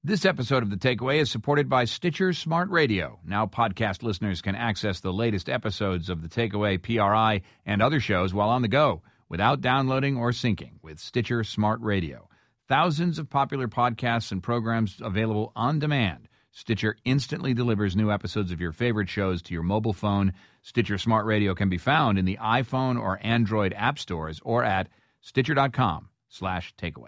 This episode of The Takeaway is supported by Stitcher Smart Radio. Now podcast listeners can access the latest episodes of The Takeaway, PRI, and other shows while on the go without downloading or syncing with Stitcher Smart Radio. Thousands of popular podcasts and programs available on demand. Stitcher instantly delivers new episodes of your favorite shows to your mobile phone. Stitcher Smart Radio can be found in the iPhone or Android app stores or at Stitcher.com/takeaway.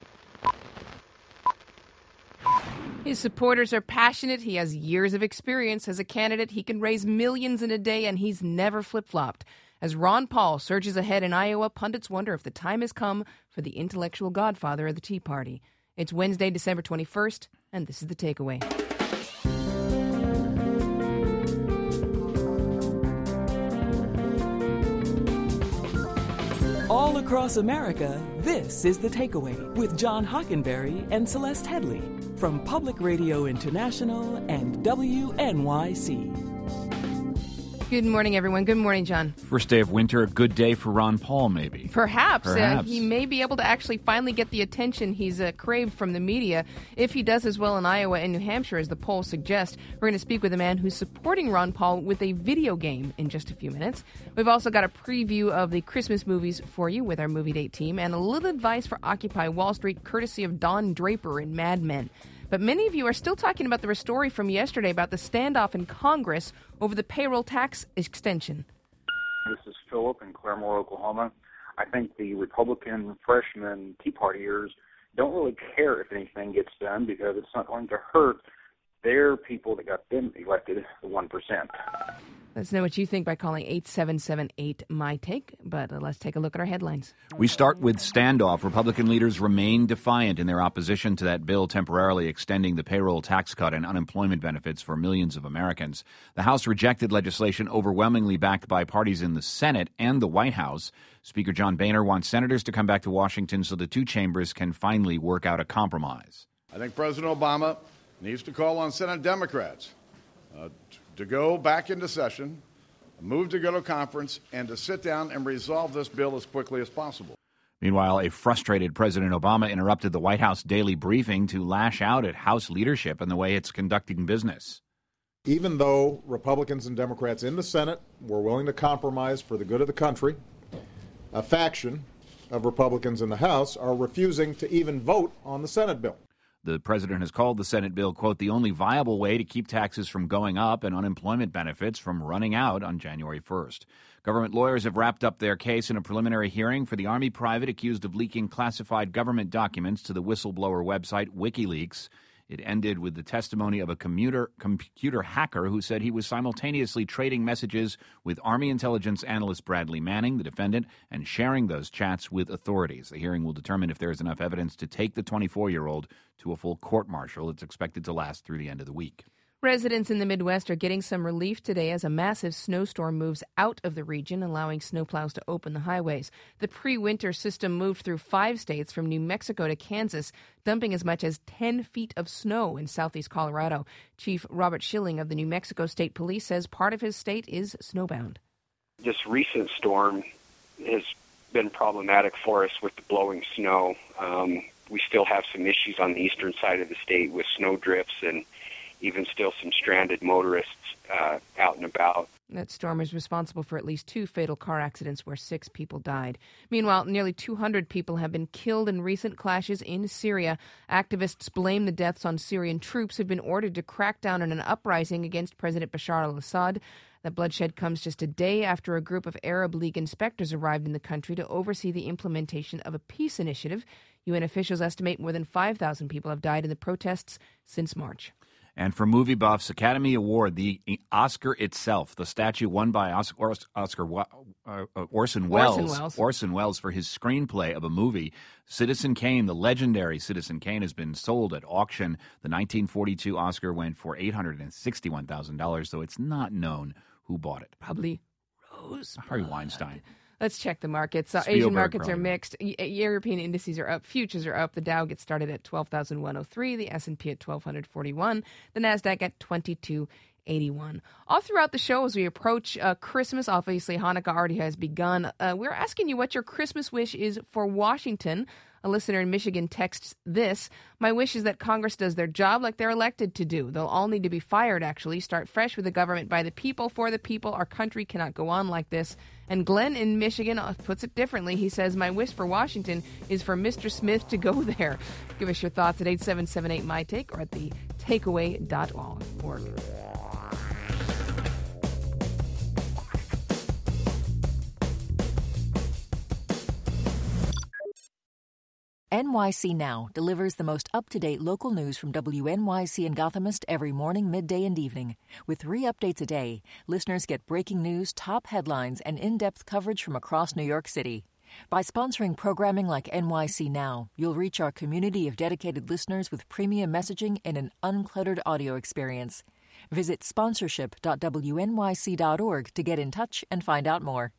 His supporters are passionate. He has years of experience as a candidate. He can raise millions in a day, and he's never flip-flopped. As Ron Paul surges ahead in Iowa, pundits wonder if the time has come for the intellectual godfather of the Tea Party. It's Wednesday, December 21st, and this is The Takeaway. All across America, this is The Takeaway with John Hockenberry and Celeste Headley from Public Radio International and WNYC. Good morning, everyone. Good morning, John. First day of winter, a good day for Ron Paul, maybe. Perhaps. He may be able to actually finally get the attention he's craved from the media if he does as well in Iowa and New Hampshire as the polls suggest. We're going to speak with a man who's supporting Ron Paul with a video game in just a few minutes. We've also got a preview of the Christmas movies for you with our movie date team and a little advice for Occupy Wall Street courtesy of Don Draper in Mad Men. But many of you are still talking about the story from yesterday about the standoff in Congress over the payroll tax extension. This is Philip in Claremore, Oklahoma. I think the Republican freshmen Tea Partiers don't really care if anything gets done because it's not going to hurt their people that got them elected, the 1%. Let us know what you think by calling 877-8-MY-TAKE, but let's take a look at our headlines. We start with standoff. Republican leaders remain defiant in their opposition to that bill temporarily extending the payroll tax cut and unemployment benefits for millions of Americans. The House rejected legislation overwhelmingly backed by parties in the Senate and the White House. Speaker John Boehner wants senators to come back to Washington so the two chambers can finally work out a compromise. I think President Obama needs to call on Senate Democrats to go back into session, move to go to conference, and to sit down and resolve this bill as quickly as possible. Meanwhile, a frustrated President Obama interrupted the White House daily briefing to lash out at House leadership and the way it's conducting business. Even though Republicans and Democrats in the Senate were willing to compromise for the good of the country, a faction of Republicans in the House are refusing to even vote on the Senate bill. The president has called the Senate bill, quote, the only viable way to keep taxes from going up and unemployment benefits from running out on January 1st. Government lawyers have wrapped up their case in a preliminary hearing for the Army private accused of leaking classified government documents to the whistleblower website WikiLeaks. It ended with the testimony of a computer hacker who said he was simultaneously trading messages with Army intelligence analyst Bradley Manning, the defendant, and sharing those chats with authorities. The hearing will determine if there is enough evidence to take the 24-year-old to a full court-martial. It's expected to last through the end of the week. Residents in the Midwest are getting some relief today as a massive snowstorm moves out of the region, allowing snowplows to open the highways. The pre-winter system moved through 5 states from New Mexico to Kansas, dumping as much as 10 feet of snow in southeast Colorado. Chief Robert Schilling of the New Mexico State Police says part of his state is snowbound. This recent storm has been problematic for us with the blowing snow. We still have some issues on the eastern side of the state with snow drifts and even still some stranded motorists out and about. That storm is responsible for at least 2 fatal car accidents where 6 people died. Meanwhile, nearly 200 people have been killed in recent clashes in Syria. Activists blame the deaths on Syrian troops who've been ordered to crack down on an uprising against President Bashar al-Assad. The bloodshed comes just a day after a group of Arab League inspectors arrived in the country to oversee the implementation of a peace initiative. UN officials estimate more than 5,000 people have died in the protests since March. And for movie buffs, Academy Award, the Oscar itself, the statue won by Orson Welles for his screenplay of a movie. Citizen Kane, the legendary Citizen Kane, has been sold at auction. The 1942 Oscar went for $861,000, though it's not known who bought it. Probably Rose. Harvey Weinstein. Let's check the markets. Asian markets are mixed. European indices are up. Futures are up. The Dow gets started at 12,103. The S&P at 1,241. The NASDAQ at 2281. All throughout the show, as we approach Christmas, obviously Hanukkah already has begun. We're asking you what your Christmas wish is for Washington. A listener in Michigan texts this: "My wish is that Congress does their job like they're elected to do. They'll all need to be fired, actually. Start fresh with a government by the people, for the people. Our country cannot go on like this." And Glenn in Michigan puts it differently. He says, "My wish for Washington is for Mr. Smith to go there." Give us your thoughts at 8778-MY-TAKE or at the takeaway.org. NYC Now delivers the most up-to-date local news from WNYC and Gothamist every morning, midday, and evening. With 3 updates a day, listeners get breaking news, top headlines, and in-depth coverage from across New York City. By sponsoring programming like NYC Now, you'll reach our community of dedicated listeners with premium messaging and an uncluttered audio experience. Visit sponsorship.wnyc.org to get in touch and find out more.